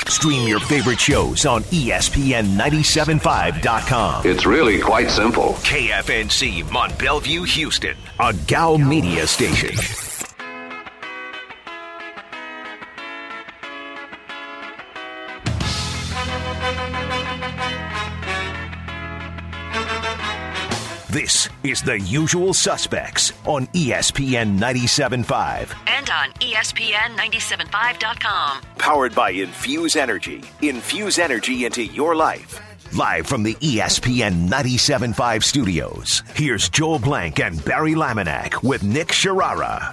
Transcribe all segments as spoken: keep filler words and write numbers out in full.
Stream your favorite shows on E S P N nine seven five dot com. It's really quite simple. K F N C Mont Belvieu, Houston, a G A U media station. This is The Usual Suspects on E S P N nine seven five. And on E S P N nine seven five dot com. Powered by Infuse Energy. Infuse energy into your life. Live from the E S P N nine seven five studios, here's Joel Blank and Barry Laminack with Nick Sharara.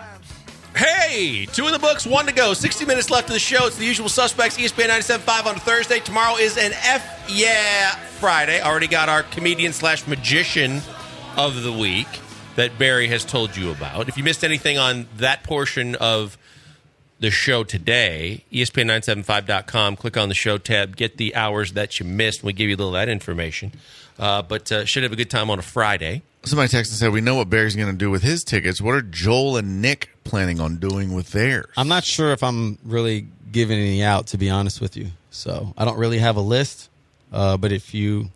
Hey, two in the books, one to go. sixty minutes left of the show. It's The Usual Suspects, E S P N nine seven five on Thursday. Tomorrow is an F Yeah Friday. Already got our comedian slash magician of the week that Barry has told you about. If you missed anything on that portion of the show today, E S P N nine seven five dot com, click on the show tab, get the hours that you missed. We give you a little of that information. Uh, but uh, should have a good time on a Friday. Somebody texted and said, we know what Barry's going to do with his tickets. What are Joel and Nick planning on doing with theirs? I'm not sure if I'm really giving any out, to be honest with you. So I don't really have a list. Uh, but if you,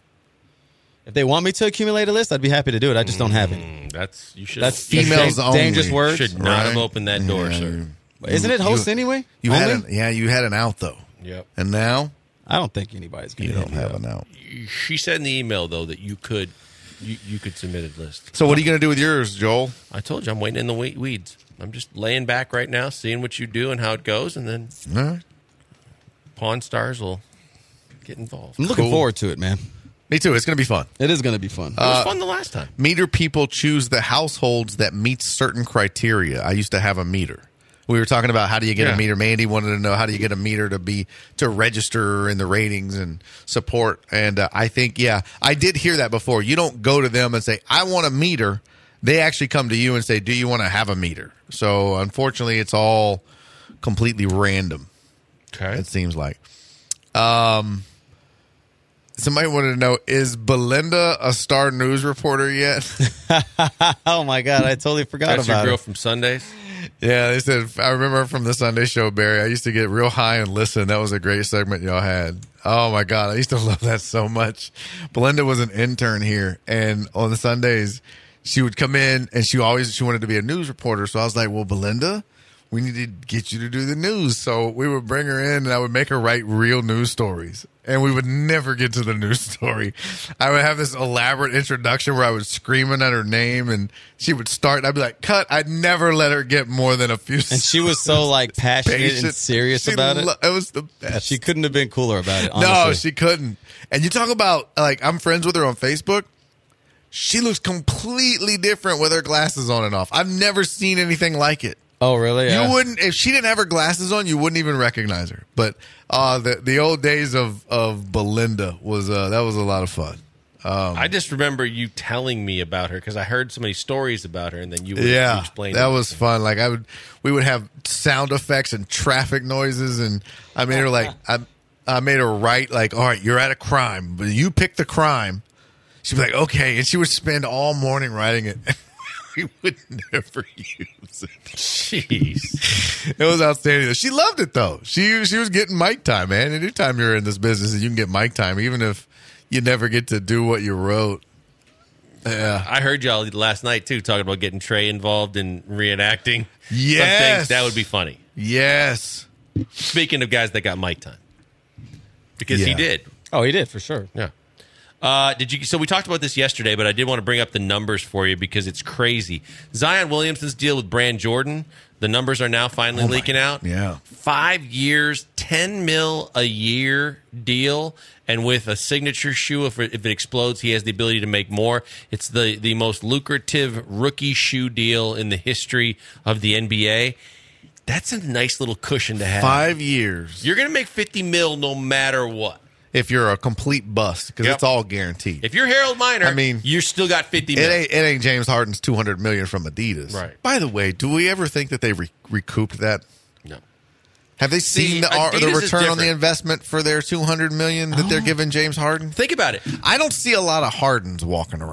if they want me to accumulate a list, I'd be happy to do it. I just don't have any. Mm, that's you should. That's females that's only. Dangerous word. Should not Right? have opened that door, Yeah, sir. you- Isn't it host you- anyway? You had Only? an, yeah, you had an out though, Yep. and now I don't think anybody's going you to don't have an out. She said in the email though that you could, you, you could submit a list. So what are you going to do with yours, Joel? I told you I'm waiting in the we- weeds. I'm just laying back right now, seeing what you do and how it goes, and then All right. Pawn Stars will get involved. I'm looking Cool. forward to it, man. Me too. It's going to be fun. It is going to be fun. It was fun the last time. Meter people choose the households that meet certain criteria. I used to have a meter. We were talking about how do you get Yeah. a meter. Mandy wanted to know how do you get a meter to be to register in the ratings and support. And uh, I think, yeah, I did hear that before. You don't go to them and say, I want a meter. They actually come to you and say, do you want to have a meter? So unfortunately, it's all completely random. Okay. It seems like. Um, somebody wanted to know, is Belinda a Star News reporter yet? oh, my God. I totally forgot That's your about girl it. from Sundays. Yeah, they said, I remember from the Sunday show, Barry, I used to get real high and listen. That was a great segment y'all had. Oh, my God. I used to love that so much. Belinda was an intern here, and on the Sundays, she would come in, and she always she wanted to be a news reporter. So I was like, well, Belinda, we need to get you to do the news. So we would bring her in, and I would make her write real news stories. And we would never get to the news story. I would have this elaborate introduction where I was screaming at her name, and she would start, and I'd be like, cut. I'd never let her get more than a few And she was so, like, passionate patient. and serious She about it. lo- It was the best. She couldn't have been cooler about it, No, honestly. she couldn't. And you talk about, like, I'm friends with her on Facebook. She looks completely different with her glasses on and off. I've never seen anything like it. Oh, really? Yeah. You wouldn't, if she didn't have her glasses on, you wouldn't even recognize her. But uh, the the old days of of Belinda was uh, that was a lot of fun. Um, I just remember you telling me about her because I heard so many stories about her, and then you would yeah, explain. that was fun. Like I would, we would have sound effects and traffic noises, and I made her like I I made her write like, all right, you're at a crime, but you pick the crime. She'd be like, okay, and she would spend all morning writing it. We would never use it. Jeez. It was outstanding. She loved it though. She she was getting mic time, man. Anytime you're in this business, you can get mic time, even if you never get to do what you wrote. Yeah, I heard y'all last night too talking about getting Trey involved in reenacting. Yes. Some things that would be funny. yes. Speaking of guys that got mic time, because he Yeah. did. Oh, he did, for sure. Yeah. Uh, did you? So we talked about this yesterday, but I did want to bring up the numbers for you because it's crazy. Zion Williamson's deal with Brand Jordan, the numbers are now finally Oh my- leaking out. yeah. Five years, ten mil a year deal, and with a signature shoe, if it, if it explodes, he has the ability to make more. It's the the most lucrative rookie shoe deal in the history of the N B A. That's a nice little cushion to have. Five years. You're going to make fifty mil no matter what. If you're a complete bust, because Yep. it's all guaranteed. If you're Harold Miner, I mean, you still got fifty It mil. ain't, it ain't James Harden's two hundred million dollars from Adidas. Right. By the way, do we ever think that they re- recouped that? No. Have they See, seen the, uh, the Adidas is return on the different. investment for their two hundred million dollars that they're giving James Harden? Think about it. I don't see a lot of Hardens walking around.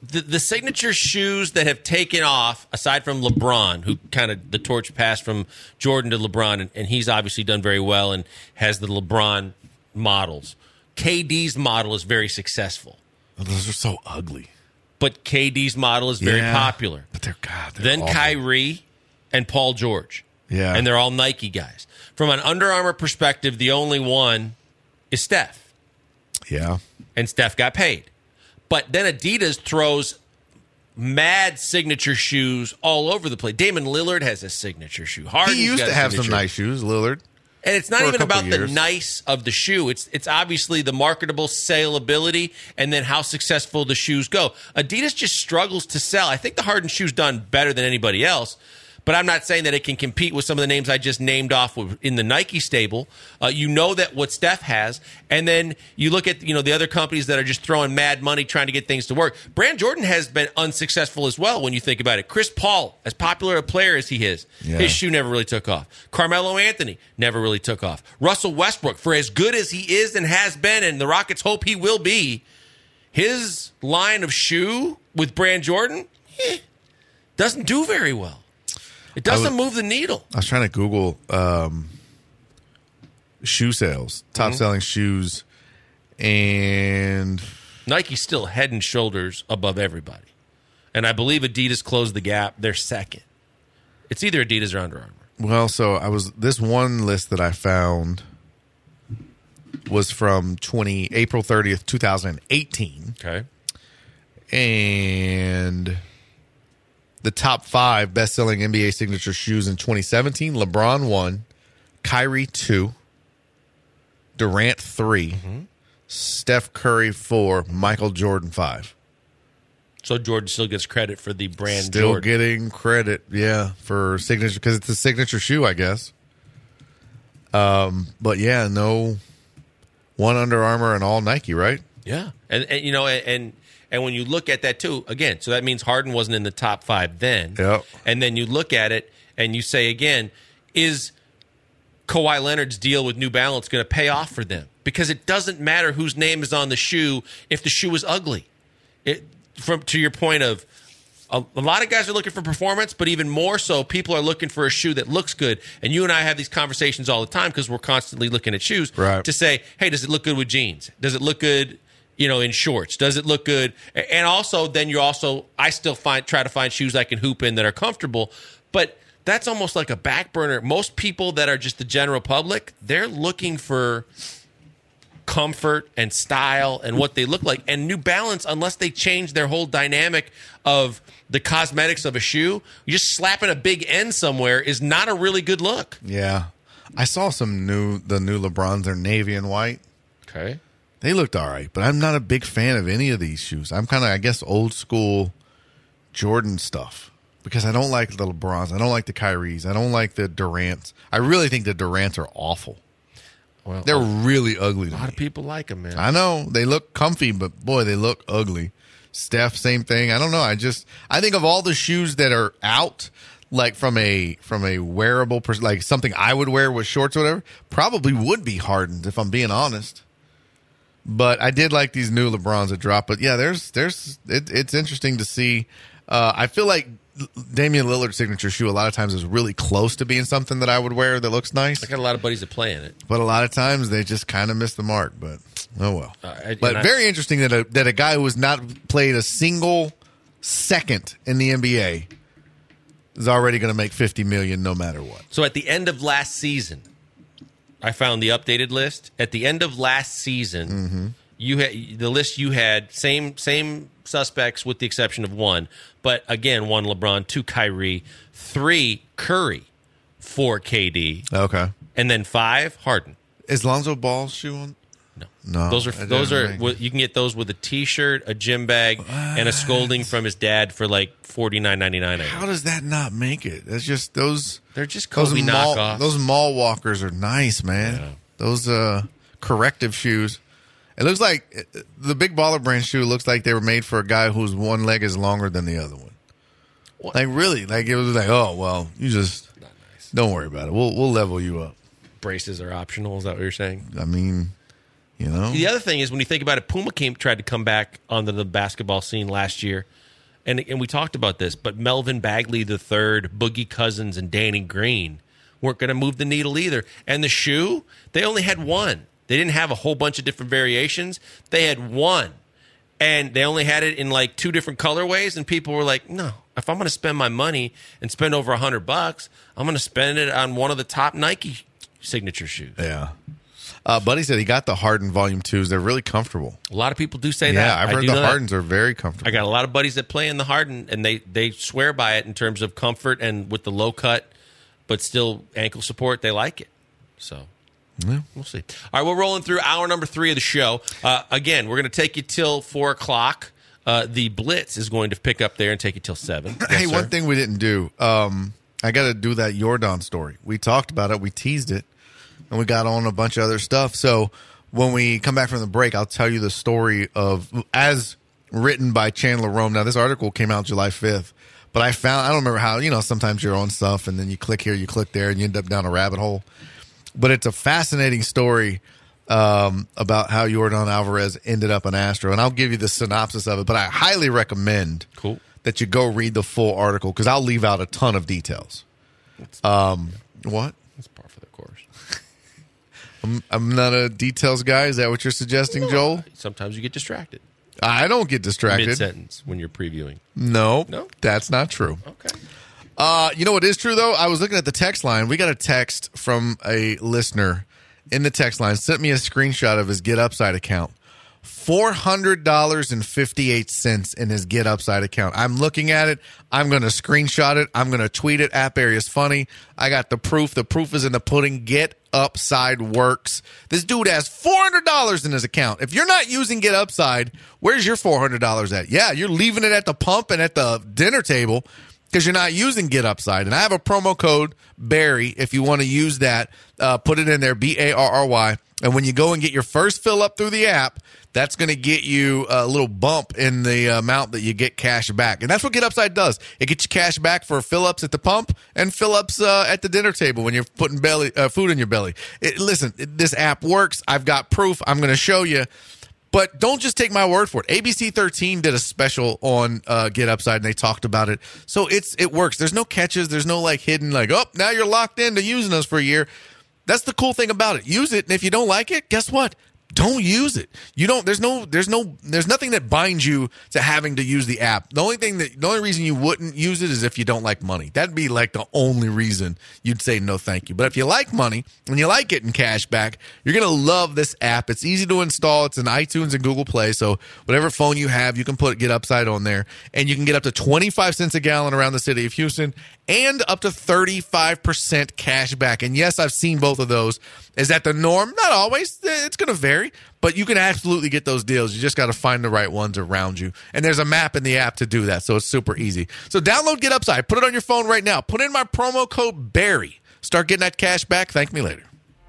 the, the signature shoes that have taken off, aside from LeBron, who kind of the torch passed from Jordan to LeBron, and, and he's obviously done very well and has the LeBron models. K D's model is very successful. Oh, those are so ugly. But K D's model is very Yeah, popular. But they're God. They're Then awful. Kyrie and Paul George. Yeah. And they're all Nike guys. From an Under Armour perspective, the only one is Steph. Yeah. And Steph got paid. But then Adidas throws mad signature shoes all over the place. Damon Lillard has a signature shoe. Harden's He used got to a have some signature. nice shoes, Lillard. And it's not for a even couple about the years. nice of the shoe. It's it's obviously the marketable saleability and then how successful the shoes go. Adidas just struggles to sell. I think the Harden shoe's done better than anybody else, but I'm not saying that it can compete with some of the names I just named off in the Nike stable. Uh, you know that what Steph has, and then you look at you know the other companies that are just throwing mad money trying to get things to work. Brand Jordan has been unsuccessful as well when you think about it. Chris Paul, as popular a player as he is, Yeah. his shoe never really took off. Carmelo Anthony never really took off. Russell Westbrook, for as good as he is and has been, and the Rockets hope he will be, his line of shoe with Brand Jordan eh, doesn't do very well. It doesn't I was- move the needle. I was trying to Google um, shoe sales, top Mm-hmm. selling shoes, and Nike's still head and shoulders above everybody. And I believe Adidas closed the gap. They're second. It's either Adidas or Under Armour. well, so I was this one list that I found was from twenty April thirtieth, two thousand eighteen, Okay. and the top five best selling N B A signature shoes in twenty seventeen: LeBron one, Kyrie two, Durant three, Mm-hmm. Steph Curry four, Michael Jordan five. So Jordan still gets credit for the brand Still Jordan. getting credit, yeah, for signature because it's a signature shoe, I guess. Um, but yeah, no one Under Armour and all Nike, right? Yeah, and, and you know, and and when you look at that too, again, so that means Harden wasn't in the top five then. Yep. And then you look at it and you say again, is Kawhi Leonard's deal with New Balance going to pay off for them? Because it doesn't matter whose name is on the shoe if the shoe is ugly. It from to your point of. A, a lot of guys are looking for performance, but even more so, people are looking for a shoe that looks good. And you and I have these conversations all the time because we're constantly looking at shoes Right. to say, hey, does it look good with jeans? Does it look good, you know, in shorts? Does it look good? And also, then you also, I still find try to find shoes I can hoop in that are comfortable. But that's almost like a back burner. Most people that are just the general public, they're looking for comfort and style and what they look like. And New Balance, unless they change their whole dynamic of the cosmetics of a shoe, just slapping a big N somewhere is not a really good look. Yeah. I saw some new the new LeBrons, they're navy and white. Okay. They looked all right, but I'm not a big fan of any of these shoes. I'm kind of, I guess, old school Jordan stuff because I don't like the LeBrons. I don't like the Kyries. I don't like the Durants. I really think the Durants are awful. Well, They're a really ugly. To lot me. of people like them, man. I know they look comfy, but boy, they look ugly. Steph, same thing. I don't know. I just I think of all the shoes that are out, like from a from a wearable, pers- like something I would wear with shorts or whatever, probably would be Harden's if I'm being honest. But I did like these new LeBrons that dropped. But yeah, there's there's it, it's interesting to see. Uh, I feel like Damian Lillard's signature shoe a lot of times is really close to being something that I would wear that looks nice. I got a lot of buddies that play in it. But a lot of times they just kind of miss the mark. But oh well. Uh, I- but and I- very interesting that a that a guy who has not played a single second in the N B A is already going to make fifty million no matter what. So at the end of last season, I found the updated list. At the end of last season, Mm-hmm. you had the list you had same same suspects with the exception of one, but again, one LeBron, two Kyrie, three Curry, four K D, Okay. and then five Harden. Is Lonzo Ball's shoe on? No, No, those are that those doesn't are make well, you can get those with a T-shirt, a gym bag, and a scolding from his dad for like forty nine ninety nine. How does that not make it? That's just those. They're just Those Kobe mall, knockoffs. those mall walkers are nice, man. Yeah. Those uh, corrective shoes. It looks like the Big Baller Brand shoe looks like they were made for a guy whose one leg is longer than the other one. What? Like really, like it was like, oh well, you just Not nice. don't worry about it. We'll we'll level you up. Braces are optional. Is that what you're saying? I mean, You know? The other thing is when you think about it, Puma came tried to come back onto the basketball scene last year, and and we talked about this, but Melvin Bagley the third, Boogie Cousins, and Danny Green weren't going to move the needle either. And the shoe, they only had one. They didn't have a whole bunch of different variations. They had one. And they only had it in like two different colorways, and people were like, no, if I'm going to spend my money and spend over a hundred bucks, I'm going to spend it on one of the top Nike signature shoes. Yeah. Uh, Buddy said he got the Harden Volume twos. They're really comfortable. A lot of people do say yeah, that. I've I heard do the know that. Hardens are very comfortable. I got a lot of buddies that play in the Harden, and they, they swear by it in terms of comfort and with the low cut, but still ankle support. They like it. So yeah. We'll see. All right, we're rolling through hour number three of the show. Uh, again, we're going to take you till four o'clock. Uh, the Blitz is going to pick up there and take you till seven. Yes, hey, sir? one thing we didn't do. Um, I got to do that Jordan story. We talked about it. We teased it. And we got on a bunch of other stuff. So when we come back from the break, I'll tell you the story of, as written by Chandler Rome. Now, this article came out July fifth. But I found, I don't remember how, you know, sometimes you're on stuff and then you click here, you click there, and you end up down a rabbit hole. But it's a fascinating story um, about how Jordan Alvarez ended up an Astro. And I'll give you the synopsis of it, but I highly recommend Cool. that you go read the full article because I'll leave out a ton of details. Um, what? That's par for the course. I'm, I'm not a details guy. Is that what you're suggesting, Joel? Sometimes you get distracted I don't get distracted. mid-sentence when you're previewing. No, No? that's not true. Okay. Uh, you know what is true, though? I was looking at the text line. We got a text from a listener in the text line. Sent me a screenshot of his Get Upside account. four hundred dollars and fifty-eight cents in his Get Upside account. I'm looking at it. I'm going to screenshot it. I'm going to tweet it. App Area is funny. I got the proof. The proof is in the pudding. Get Upside works. This dude has four hundred dollars in his account. If you're not using Get Upside, where's your four hundred dollars at? Yeah, you're leaving it at the pump and at the dinner table because you're not using Get Upside. And I have a promo code, Barry, if you want to use that. Uh, put it in there, B A R R Y. And when you go and get your first fill up through the app, that's going to get you a little bump in the amount that you get cash back. And that's what Get Upside does. It gets you cash back for fill-ups at the pump and fill-ups uh, at the dinner table when you're putting belly uh, food in your belly. It, listen, it, this app works. I've got proof. I'm going to show you. But don't just take my word for it. A B C thirteen did a special on uh, Get Upside, and they talked about it. So it's it works. There's no catches. There's no like hidden like, oh, now you're locked into using us for a year. That's the cool thing about it. Use it, and if you don't like it, guess what? Don't use it. You don't. There's no. There's no. There's nothing that binds you to having to use the app. The only thing that. The only reason you wouldn't use it is if you don't like money. That'd be like the only reason you'd say no, thank you. But if you like money and you like getting cash back, you're gonna love this app. It's easy to install. It's in iTunes and Google Play. So whatever phone you have, you can put Get Upside on there, and you can get up to twenty-five cents a gallon around the city of Houston, and up to thirty-five percent cash back. And yes, I've seen both of those. Is that the norm? Not always. It's going to vary, but you can absolutely get those deals. You just got to find the right ones around you. And there's a map in the app to do that, so it's super easy. So download Get Upside. Put it on your phone right now. Put in my promo code Barry. Start getting that cash back. Thank me later.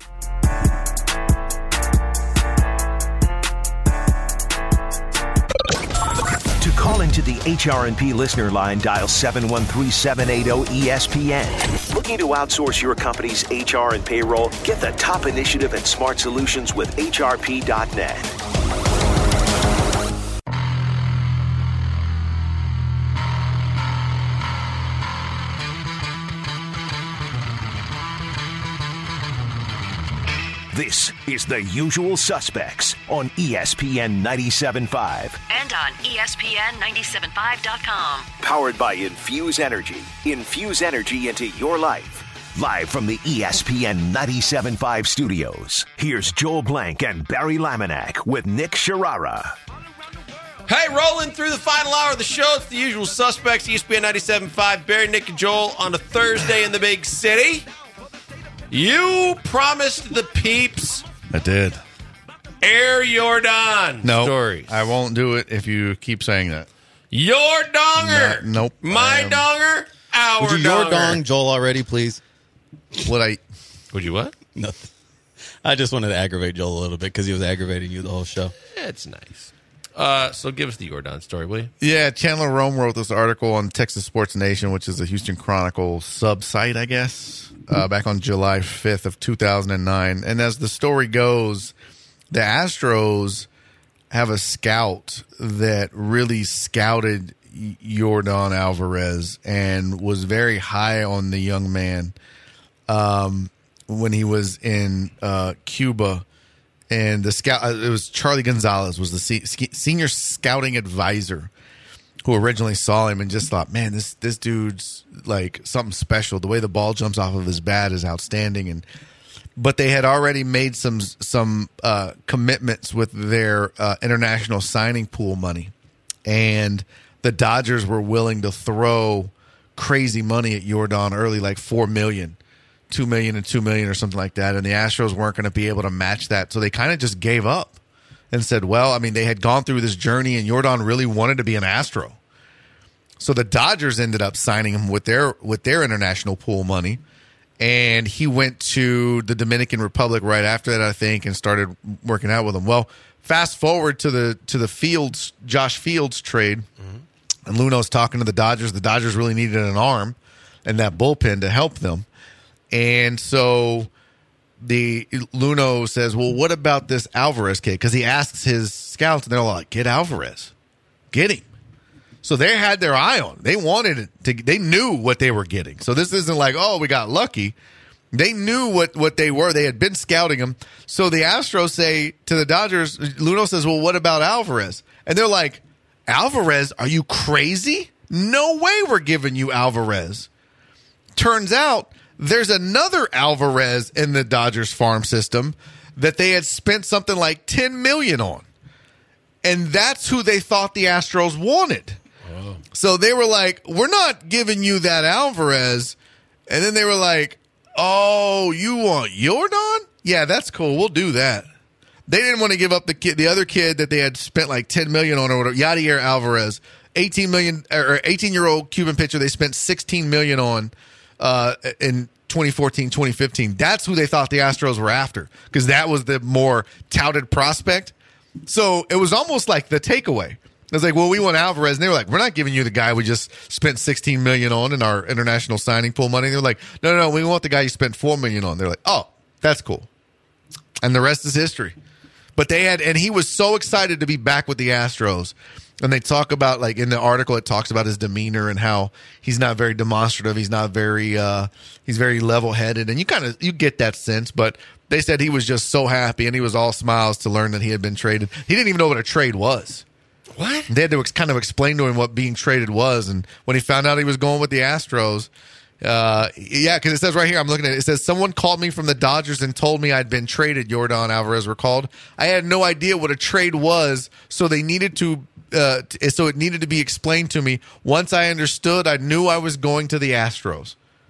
To call into the H R and P listener line, dial seven one three, seven eight zero, E S P N. Looking to outsource your company's H R and payroll? Get the top initiative and smart solutions with H R P dot net. This is The Usual Suspects on E S P N ninety-seven point five. And on E S P N ninety-seven point five dot com. Powered by Infuse Energy. Infuse energy into your life. Live from the E S P N ninety-seven point five studios, here's Joel Blank and Barry Laminack with Nick Sharara. Hey, rolling through the final hour of the show. It's The Usual Suspects, E S P N ninety-seven point five. Barry, Nick, and Joel on a Thursday in the big city. You promised the peeps I did. Air Jordan No, stories. I won't do it if you keep saying that. Your donger. No, nope. My I am- donger. Our Would you your donger. dong Joel already, please? What I Would you what? Nothing. I just wanted to aggravate Joel a little bit because he was aggravating you the whole show. It's nice. Uh, so give us the Jordan story, will you? Yeah, Chandler Rome wrote this article on Texas Sports Nation, which is a Houston Chronicle sub-site, I guess, uh, back on July fifth of two thousand nine. And as the story goes, the Astros have a scout that really scouted Yordan Alvarez and was very high on the young man um, when he was in uh, Cuba. And the scout, it was Charlie Gonzalez was the se- senior scouting advisor who originally saw him and just thought, man, this this dude's like something special. The way the ball jumps off of his bat is outstanding. And but they had already made some some uh, commitments with their uh, international signing pool money, and the Dodgers were willing to throw crazy money at Yordan early, like four million. Two million and two million or something like that, and the Astros weren't going to be able to match that, so they kind of just gave up and said, well, I mean, they had gone through this journey and Yordan really wanted to be an Astro, so the Dodgers ended up signing him with their with their international pool money, and he went to the Dominican Republic right after that, I think, and started working out with them. Well, fast forward to the to the Fields Josh Fields trade, mm-hmm. and Luno's talking to the Dodgers. The Dodgers really needed an arm and that bullpen to help them. And so the Luno says, well, what about this Alvarez kid? Because he asks his scouts, and they're like, get Alvarez. Get him. So they had their eye on him. They wanted it to, they knew what they were getting. So this isn't like, oh, we got lucky. They knew what, what they were. They had been scouting him. So the Astros say to the Dodgers, Luno says, well, what about Alvarez? And they're like, Alvarez? Are you crazy? No way we're giving you Alvarez. Turns out, there's another Alvarez in the Dodgers farm system that they had spent something like ten million dollars on. And that's who they thought the Astros wanted. Oh. So they were like, we're not giving you that Alvarez. And then they were like, oh, you want Yordan? Yeah, that's cool. We'll do that. They didn't want to give up the kid, the other kid that they had spent like ten million dollars on, or whatever, Yadier Alvarez, eighteen million or eighteen-year-old Cuban pitcher they spent sixteen million dollars on. Uh, in twenty fourteen, twenty fifteen. That's who they thought the Astros were after, because that was the more touted prospect. So it was almost like the takeaway. It was like, well, we want Alvarez. And they were like, we're not giving you the guy we just spent sixteen million dollars on in our international signing pool money. They're like, no, no, no, we want the guy you spent four million dollars on. They're like, oh, that's cool. And the rest is history. But they had, and he was so excited to be back with the Astros. And they talk about, like, in the article, it talks about his demeanor and how he's not very demonstrative. He's not very, uh, he's very level-headed. And you kind of, you get that sense. But they said he was just so happy and he was all smiles to learn that he had been traded. He didn't even know what a trade was. What? They had to ex- kind of explain to him what being traded was. And when he found out he was going with the Astros, uh, yeah, because it says right here, I'm looking at it, it says, someone called me from the Dodgers and told me I'd been traded, Yordan Alvarez recalled. I had no idea what a trade was, so they needed to Uh, t- so it needed to be explained to me. Once I understood, I knew I was going to the Astros.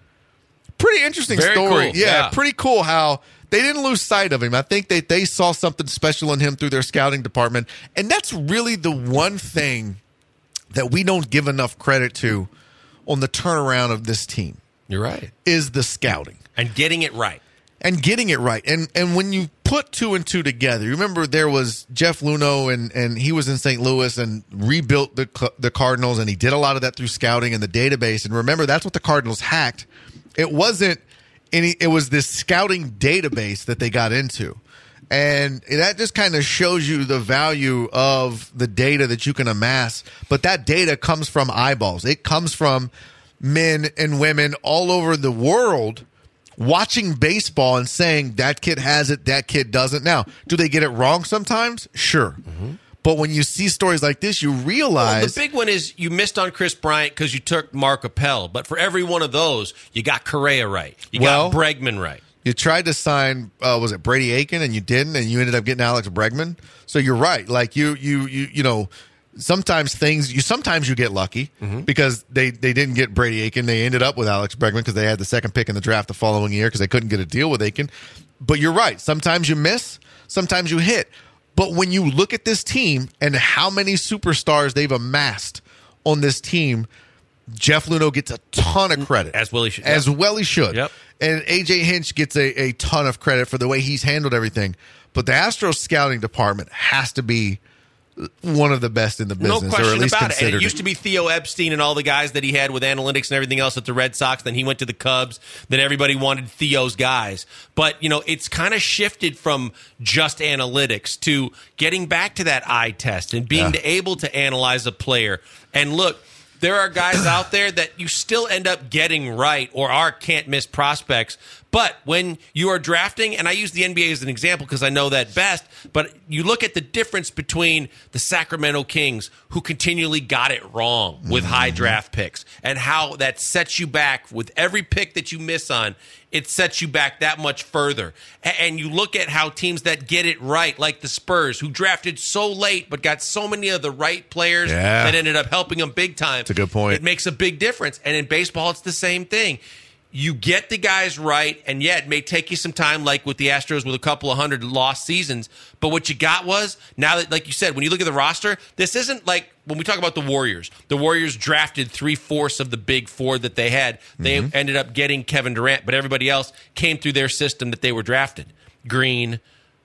Pretty interesting Very story. Cool. Yeah, yeah, pretty cool how they didn't lose sight of him. I think they, they saw something special in him through their scouting department. And that's really the one thing that we don't give enough credit to on the turnaround of this team. You're right. Is the scouting. And getting it right. And getting it right. And and when you put two and two together, you remember there was Jeff Luno, and, and he was in Saint Louis and rebuilt the the Cardinals, and he did a lot of that through scouting and the database. And remember, that's what the Cardinals hacked. It wasn't any, it was this scouting database that they got into. And that just kind of shows you the value of the data that you can amass. But that data comes from eyeballs. It comes from men and women all over the world watching baseball and saying that kid has it, that kid doesn't. Now, do they get it wrong sometimes? Sure. Mm-hmm. But when you see stories like this, you realize... Well, the big one is you missed on Chris Bryant because you took Mark Appel. But for every one of those, you got Correa right. You well, got Bregman right. You tried to sign, uh, was it Brady Aiken, and you didn't, and you ended up getting Alex Bregman. So you're right. Like, you, you, you, you know... Sometimes things you sometimes you get lucky mm-hmm. because they, they didn't get Brady Aiken. They ended up with Alex Bregman because they had the second pick in the draft the following year because they couldn't get a deal with Aiken. But you're right. Sometimes you miss. Sometimes you hit. But when you look at this team and how many superstars they've amassed on this team, Jeff Luno gets a ton of credit. As well he should. As yep. well he should. Yep. And A J Hinch gets a, a ton of credit for the way he's handled everything. But the Astros scouting department has to be one of the best in the business, No or question at least about it. And considered it used to be Theo Epstein and all the guys that he had with analytics and everything else at the Red Sox. Then he went to the Cubs. Then everybody wanted Theo's guys. But, you know, it's kind of shifted from just analytics to getting back to that eye test and being Yeah. able to analyze a player. And look, there are guys out there that you still end up getting right or are can't miss prospects. But when you are drafting, and I use the N B A as an example because I know that best, but you look at the difference between the Sacramento Kings, who continually got it wrong with mm-hmm. high draft picks, and how that sets you back with every pick that you miss on. It sets you back that much further. And you look at how teams that get it right, like the Spurs, who drafted so late but got so many of the right players yeah. that ended up helping them big time. That's a good point. It makes a big difference. And in baseball, it's the same thing. You get the guys right, and yeah, it may take you some time, like with the Astros with a couple of hundred lost seasons. But what you got was, now that, like you said, when you look at the roster, this isn't like when we talk about the Warriors. The Warriors drafted three-fourths of the big four that they had. They mm-hmm. ended up getting Kevin Durant, but everybody else came through their system that they were drafted. Green,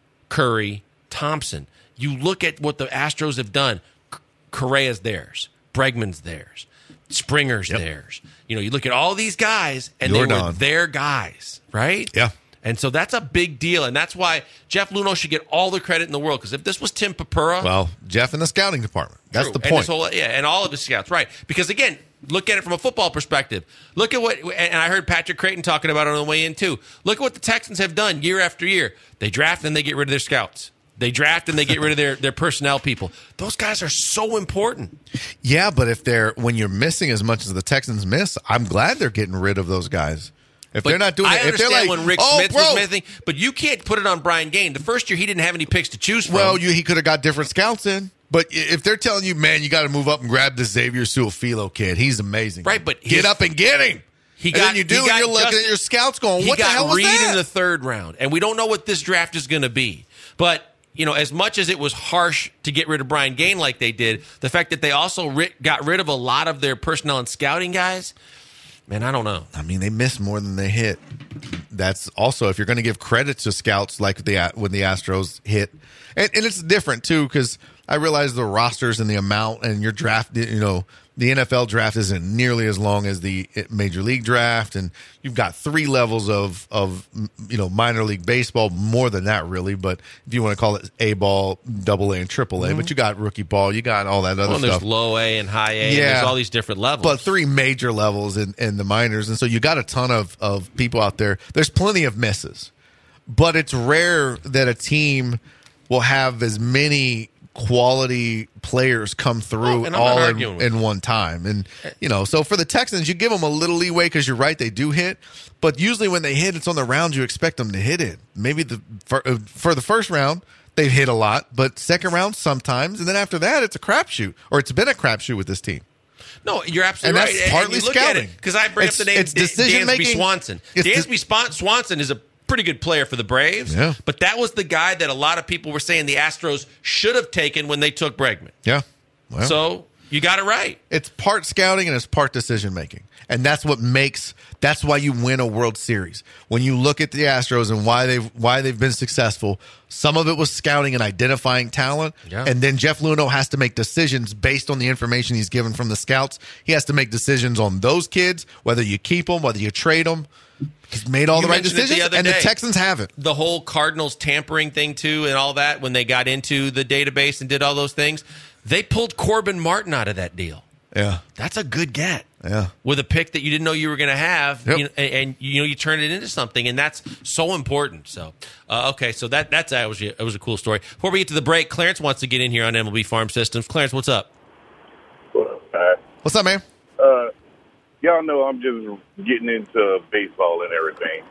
Curry, Thompson. You look at what the Astros have done. Correa's theirs. Bregman's theirs. Springer's yep. theirs. You know, you look at all these guys, and Jordan. They were their guys, right? Yeah. And so that's a big deal, and that's why Jeff Luhnow should get all the credit in the world, because if this was Tim Pepura... Well, Jeff in the scouting department. That's true. the And point. this whole, yeah, and all of his scouts, right. Because, again, look at it from a football perspective. Look at what... And I heard Patrick Creighton talking about it on the way in, too. Look at what the Texans have done year after year. They draft, and they get rid of their scouts. They draft and they get rid of their, their personnel people. Those guys are so important. Yeah, but if they're when you're missing as much as the Texans miss, I'm glad they're getting rid of those guys. If but they're not doing I it, if they're understand like, when Rick oh, Smith bro. was missing, but you can't put it on Brian Gaine. The first year he didn't have any picks to choose from. Well, you, he could have got different scouts in. But if they're telling you, man, you got to move up and grab the Xavier Su'a-Filo kid, he's amazing. Right, but get up and get him. He and got, then you do, and you're looking just, at your scouts going, what the hell was Reed that? in the third round, and we don't know what this draft is going to be. But you know, as much as it was harsh to get rid of Brian Gaine like they did, the fact that they also ri- got rid of a lot of their personnel and scouting guys, man, I don't know. I mean, they missed more than they hit. That's also, if you're going to give credit to scouts like the when the Astros hit, and, and it's different too, because I realize the rosters and the amount and your draft, you know, the N F L draft isn't nearly as long as the Major League draft, and you've got three levels of, of you know, minor league baseball, more than that really, but if you want to call it A ball, double A, and triple A, mm-hmm. but you got rookie ball, you got all that other well, stuff. There's low A and high A, yeah. and there's all these different levels. But three major levels in, in the minors, and so you got a ton of, of people out there. There's plenty of misses, but it's rare that a team will have as many quality players come through oh, all in, in one time. And, you know, so for the Texans, you give them a little leeway because you're right, they do hit. But usually when they hit, it's on the round you expect them to hit it. Maybe the for, uh, for the first round, they've hit a lot. But second round, sometimes. And then after that, it's a crapshoot. Or it's been a crapshoot with this team. No, you're absolutely and right. That's partly and you look scouting. Because I bring it's, up the name it's decision Dansby making. Swanson. It's Dansby de- Swanson is a pretty good player for the Braves. Yeah. But that was the guy that a lot of people were saying the Astros should have taken when they took Bregman. Yeah. Well, so you got it right. It's part scouting and it's part decision making. And that's what makes that's why you win a World Series. When you look at the Astros and why they've why they've been successful, some of it was scouting and identifying talent. Yeah. And then Jeff Luhnow has to make decisions based on the information he's given from the scouts. He has to make decisions on those kids, whether you keep them, whether you trade them. He's made all you the right decisions, the and day. the Texans haven't. The whole Cardinals tampering thing, too, and all that, when they got into the database and did all those things, they pulled Corbin Martin out of that deal. Yeah. That's a good get. Yeah. With a pick that you didn't know you were going to have, yep. you know, and, and you know you turned it into something, and that's so important. So, uh, okay, so that that's that was, that was a cool story. Before we get to the break, Clarence wants to get in here on M L B Farm Systems. Clarence, what's up? What up, Pat? What's up, man? Uh, y'all know I'm just getting into baseball and everything.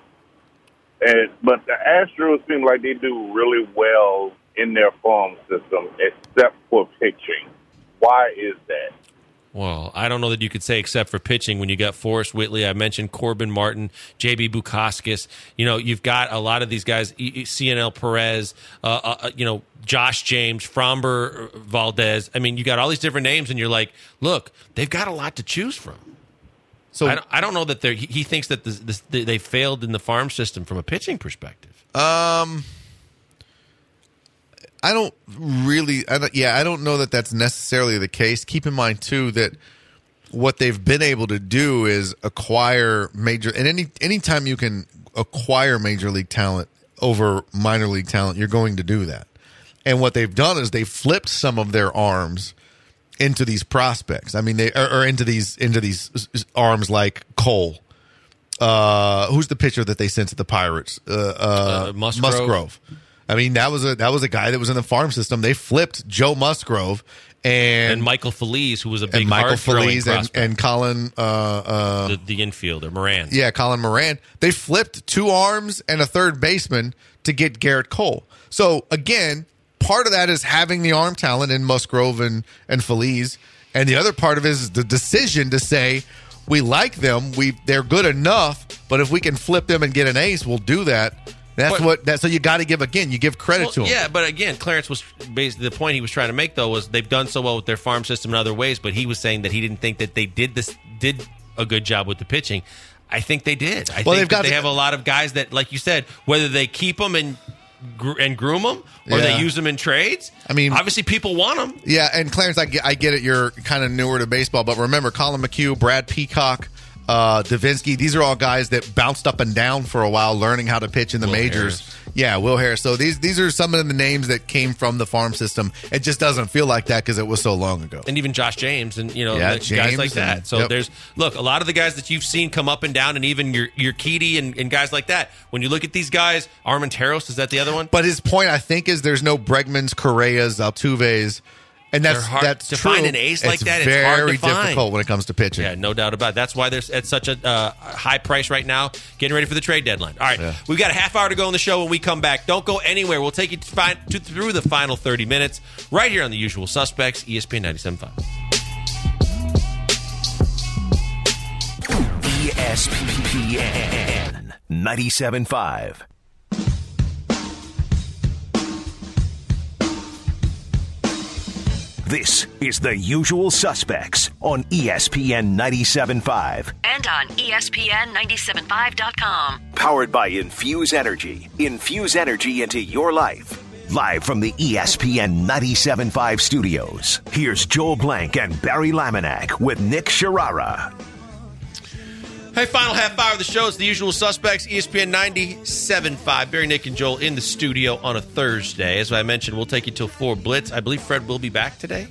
And but the Astros seem like they do really well in their farm system, except for pitching. Why is that? Well, I don't know that you could say except for pitching when you got Forrest Whitley. I mentioned Corbin Martin, J B Bukauskas. You know, you've got a lot of these guys, C N L Perez, uh, uh, you know, Josh James, Framber Valdez. I mean, you got all these different names, and you're like, look, they've got a lot to choose from. So I don't, I don't know that they're, he thinks that this, this, they failed in the farm system from a pitching perspective. Um, I don't really, I don't, yeah, I don't know that that's necessarily the case. Keep in mind too that what they've been able to do is acquire major, and any anytime you can acquire major league talent over minor league talent, you're going to do that. And what they've done is they've flipped some of their arms into these prospects. I mean, they or, or into these into these arms like Cole. Uh, who's the pitcher that they sent to the Pirates? Uh, uh, uh, Musgrove. Musgrove. I mean, that was a that was a guy that was in the farm system. They flipped Joe Musgrove and, and Michael Feliz, who was a big and Michael hard-throwing Feliz and, prospect. and Colin. Uh, uh, the, the infielder, Moran. Yeah, Colin Moran. They flipped two arms and a third baseman to get Garrett Cole. So again, part of that is having the arm talent in Musgrove and and Feliz, and the other part of it is the decision to say, we like them. We they're good enough, but if we can flip them and get an ace, we'll do that. That's But- what. That's so you got to give again. You give credit Well, to them. yeah, but again, Clarence was basically the point he was trying to make though was they've done so well with their farm system in other ways, but he was saying that he didn't think that they did this did a good job with the pitching. I think they did. I Well, think they've got that they to- have a lot of guys that, like you said, whether they keep them and gr- and groom them or Yeah. they use them in trades. I mean- obviously people want them. Yeah, and Clarence, I get, I get it. You're kind of newer to baseball, but remember, Colin McHugh, Brad Peacock, uh, Davinsky, these are all guys that bounced up and down for a while, learning how to pitch in the Will majors. Harris. Yeah, Will Harris. So these these are some of the names that came from the farm system. It just doesn't feel like that because it was so long ago. And even Josh James and you know Yeah, the guys James like that. and- So yep. there's look a lot of the guys that you've seen come up and down, and even your your Keedy and, and guys like that. When you look at these guys, Armenteros, is that the other one? But his point, I think, is there's no Bregmans, Correas, Altuves, and that's They're hard that's to true. find an ace like it's that, it's Very hard to find. difficult when it comes to pitching. Yeah, no doubt about it. That's why there's at such a uh, high price right now, getting ready for the trade deadline. All right, Yeah. we've got a half hour to go in the show. When we come back, don't go anywhere. We'll take you to find, to, through the final thirty minutes right here on The Usual Suspects, E S P N ninety-seven point five. E S P N ninety-seven point five. This is The Usual Suspects on E S P N ninety-seven point five. And on E S P N ninety-seven point five dot com. Powered by Infuse Energy. Infuse energy into your life. Live from the E S P N ninety-seven point five studios, here's Joel Blank and Barry Laminack with Nick Sharara. Hey, final half hour of the show. It's The Usual Suspects, E S P N ninety-seven point five. Barry, Nick, and Joel in the studio on a Thursday. As I mentioned, we'll take you till four Blitz. I believe Fred will be back today.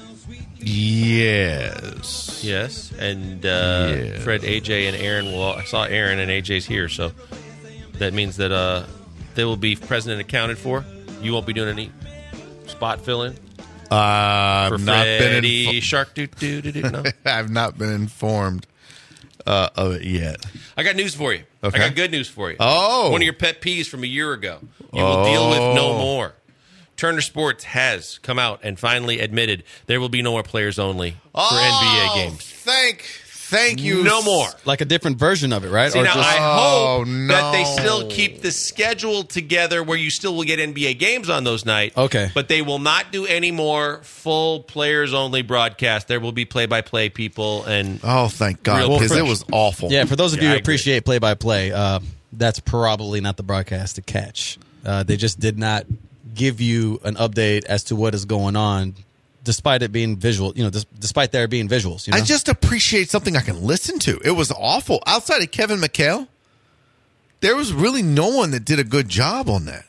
Yes. Yes, and uh, Yeah. Fred, A J, and Aaron will. I saw Aaron and A J's here, so that means that uh, they will be present and accounted for. You won't be doing any spot filling Uh, I've for not been Freddie info- Shark. Doo doo doo doo. No, I've not been informed uh, of it yet. I got news for you. Okay. I got good news for you. Oh. One of your pet peeves from a year ago. You will deal with no Oh. more. Turner Sports has come out and finally admitted there will be no more players only for N B A games. Thank, thank you. No more. Like a different version of it, right? See, now, I Oh, hope no. that they still keep the schedule together where you still will get N B A games on those nights. Okay. But they will not do any more full players-only broadcast. There will be play-by-play people and Oh, thank God, Real because it fresh. was awful. Yeah, for those of Yeah, you I who agree. appreciate play-by-play, uh, that's probably not the broadcast to catch. Uh, they just did not give you an update as to what is going on, despite it being visual. You know, dis- despite there being visuals. You know? I just appreciate something I can listen to. It was awful. Outside of Kevin McHale, there was really no one that did a good job on that.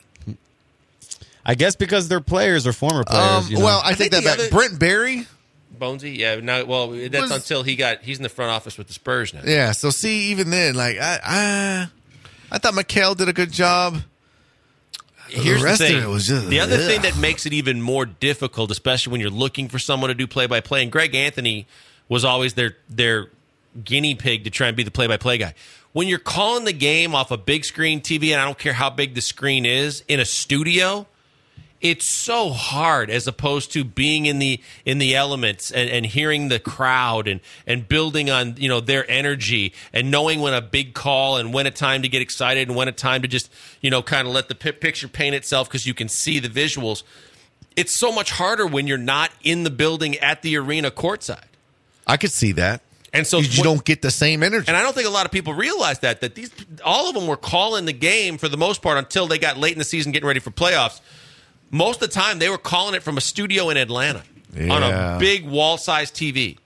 I guess because they're players or former players. Um, you know? Well, I, think think that the back. other- Brent Berry. Bonesy. Yeah, no, well, that's Was- until he got he's in the front office with the Spurs now. Yeah. So see, even then, like I, I, I thought McHale did a good job. Here's the rest the thing. of it was just the other ugh. thing that makes it even more difficult, especially when you're looking for someone to do play-by-play. And Greg Anthony was always their their guinea pig to try and be the play-by-play guy. When you're calling the game off a big screen T V, and I don't care how big the screen is, in a studio, it's so hard as opposed to being in the in the elements and, and hearing the crowd and, and building on, you know, their energy and knowing when a big call and when a time to get excited and when a time to just, you know, kind of let the pi- picture paint itself because you can see the visuals. It's so much harder when you're not in the building at the arena courtside. I could see that. And so you, you what- don't get the same energy. And I don't think a lot of people realize that that these all of them were calling the game for the most part until they got late in the season getting ready for playoffs. Most of the time, they were calling it from a studio in Atlanta Yeah. on a big wall-sized T V.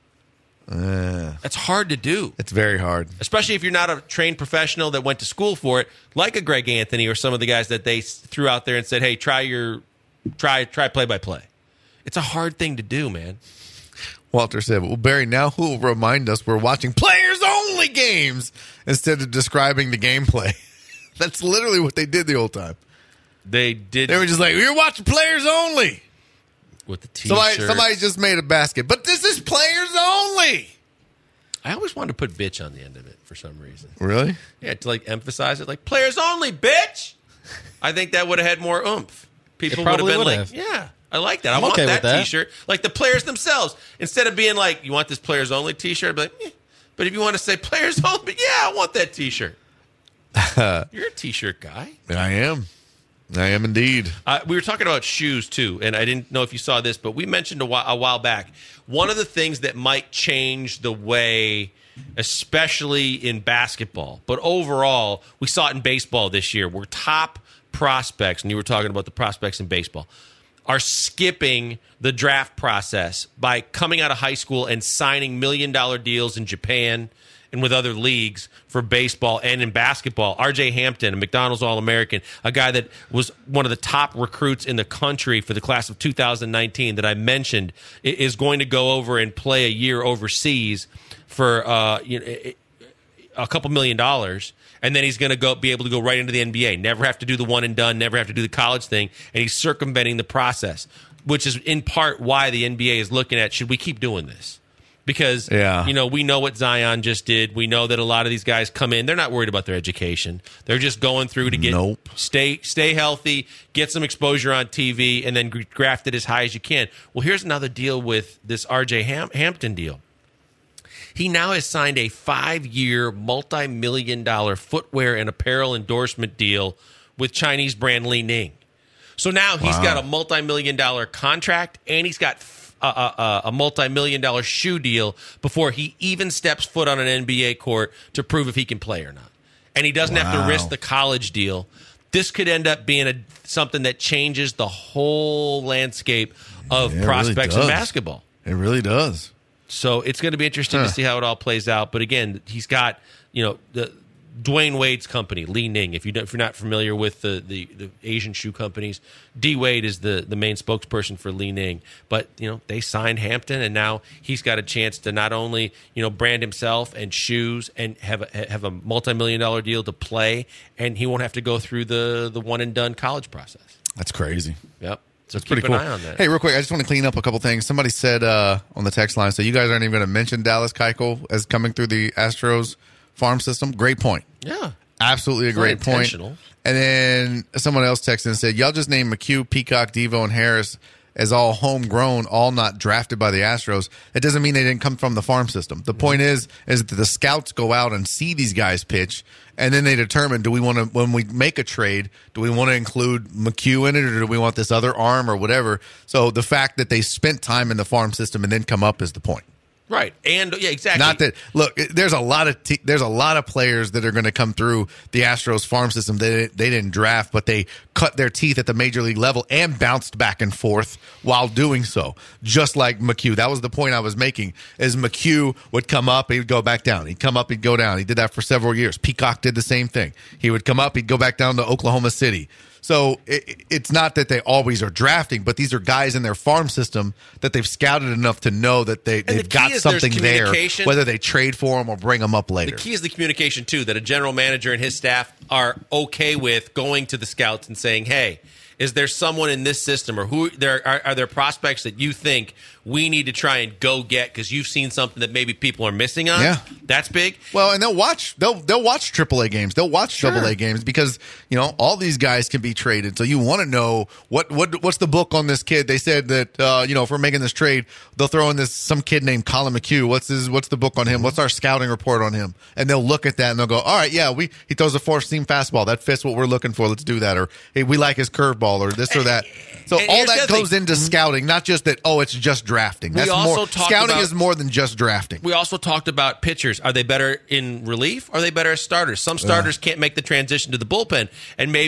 Uh, That's hard to do, it's very hard. especially if you're not a trained professional that went to school for it, like a Greg Anthony or some of the guys that they s- threw out there and said, "Hey, try your try try play-by-play." It's a hard thing to do, man. Walter said, well, Barry, now who will remind us we're watching players-only games instead of describing the gameplay? That's literally what they did the whole time. They did They were just like, we're watching players only. with the T-shirt. Somebody, somebody just made a basket, but this is players only. I always wanted to put "bitch" on the end of it for some reason. Really? Yeah, to like emphasize it, like players only, bitch. I think that would have had more oomph. People It would have probably been would like, have. "Yeah, I like that. I I'm want okay that, with that. T-shirt." Like the players themselves, instead of being like, "You want this players only T-shirt?" I'd be like, eh. But if you want to say players only, yeah, I want that T-shirt. You're a T-shirt guy. I am. I am indeed. Uh, we were talking about shoes too, and I didn't know if you saw this, but we mentioned a while, a while back one of the things that might change the way, especially in basketball, but overall, we saw it in baseball this year, where top prospects, and you were talking about the prospects in baseball, are skipping the draft process by coming out of high school and signing million-dollar deals in Japan and with other leagues for baseball and in basketball. R J Hampton, a McDonald's All-American, a guy that was one of the top recruits in the country for the class of two thousand nineteen that I mentioned, i- is going to go over and play a year overseas for uh, you know, a couple million dollars. And then he's going to go be able to go right into the N B A. Never have to do the one and done, never have to do the college thing. And he's circumventing the process, which is in part why the N B A is looking at, should we keep doing this? Because, Yeah. you know, we know what Zion just did. We know that a lot of these guys come in. They're not worried about their education. They're just going through to get Nope. stay stay healthy, get some exposure on T V, and then graft it as high as you can. Well, here's another deal with this R J Ham- Hampton deal. He now has signed a five-year, multi-million dollar footwear and apparel endorsement deal with Chinese brand Li Ning. So now he's Wow. got a multi-million dollar contract, and he's got a, a, a multi-million dollar shoe deal before he even steps foot on an N B A court to prove if he can play or not. And he doesn't have to Wow. risk the college deal. This could end up being a, something that changes the whole landscape of Yeah, it really prospects in does. basketball. It really does. So it's going to be interesting Huh. to see how it all plays out. But again, he's got, you know, the Dwayne Wade's company, Li Ning. If you don't, if you're not familiar with the, the, the Asian shoe companies, D Wade is the, the main spokesperson for Li Ning. But you know, they signed Hampton, and now he's got a chance to not only, you know, brand himself and shoes and have a, have a multi-million dollar deal to play, and he won't have to go through the the one and done college process. That's crazy. Yep. So That's keep pretty an cool. eye on that. Hey, real quick, I just want to clean up a couple things. Somebody said uh, on the text line, so you guys aren't even going to mention Dallas Keuchel as coming through the Astros farm system. Great point. Yeah. Absolutely a It's not great point. intentional. And then someone else texted and said, y'all just named McHugh, Peacock, Devo, and Harris as all homegrown, all not drafted by the Astros. It doesn't mean they didn't come from the farm system. The point is, is that the scouts go out and see these guys pitch, and then they determine, do we want to, when we make a trade, do we want to include McHugh in it, or do we want this other arm or whatever? So the fact that they spent time in the farm system and then come up is the point. Right. And yeah, exactly. Not that look, there's a lot of te- there's a lot of players that are going to come through the Astros farm system. They they didn't draft, but they cut their teeth at the major league level and bounced back and forth while doing so. Just like McHugh, that was the point I was making. Is McHugh would come up, he would go back down. He'd come up, he'd go down. He did that for several years. Peacock did the same thing. He would come up, he'd go back down to Oklahoma City. So it, it's not that they always are drafting, but these are guys in their farm system that they've scouted enough to know that they, the they've key got is there's something there, communication. whether they trade for them or bring them up later. The key is the communication, too, that a general manager and his staff are okay with going to the scouts and saying, hey, is there someone in this system, or who there are, are there prospects that you think we need to try and go get because you've seen something that maybe people are missing on? Yeah. That's big. Well, and they'll watch they'll they'll watch triple A games. They'll watch Sure. double A games because, you know, all these guys can be traded. So you want to know what what what's the book on this kid? They said that uh, you know, if we're making this trade, they'll throw in this some kid named Colin McHugh. What's his what's the book on him? What's our scouting report on him? And they'll look at that and they'll go, all right, yeah, we he throws a four seam fastball. That fits what we're looking for. Let's do that. Or hey, we like his curveball or this or that. So and all here's the that other goes thing. into scouting, not just that, oh, it's just drafting. We That's also more talked scouting about- is more than just drafting. We also talked about pitchers. Are they better in relief? Or are they better as starters? Some starters can't make the transition to the bullpen, and maybe